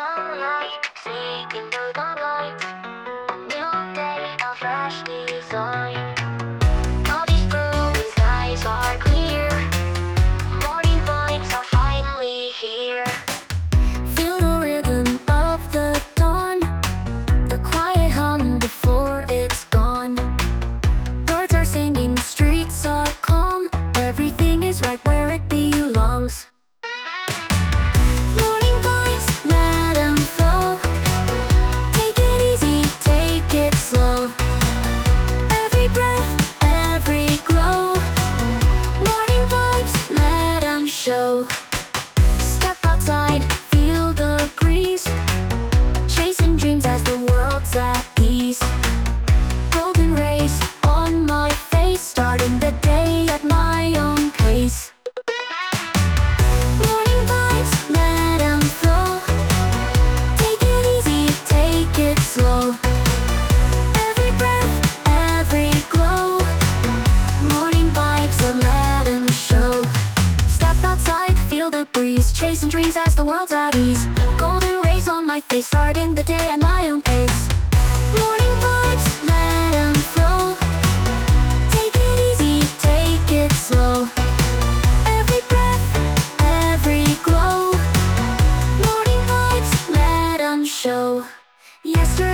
sunlight, seeking through the light. A new day, a fresh design. All these blue skies are clear. Morning vibes are finally here. Feel the rhythm of the dawn, the quiet hum before it's gone. Birds are singing, streets are calm. Everything is right where it belongs. Morning vibes, let 'em flow. Take it easy, take it slow. Every breath, every glow. Morning vibes, let 'em show. Step outside, feel the breeze. Chasing dreams as the world's at ease. Golden rays on my face, starting the day at my own pace. Morning vibes, let 'em flow. Take it easy, take it slow. Every breath, every glow. Morning vibes, so let 'em show. Step outside, feel the breeze. Chasing dreams as the world's at ease. Golden rays on my face, starting the day at my own pace. Morning vibes, let 'em flow. Take it easy, take it slow. Every breath, every glow. Morning vibes, let 'em show. Yesterday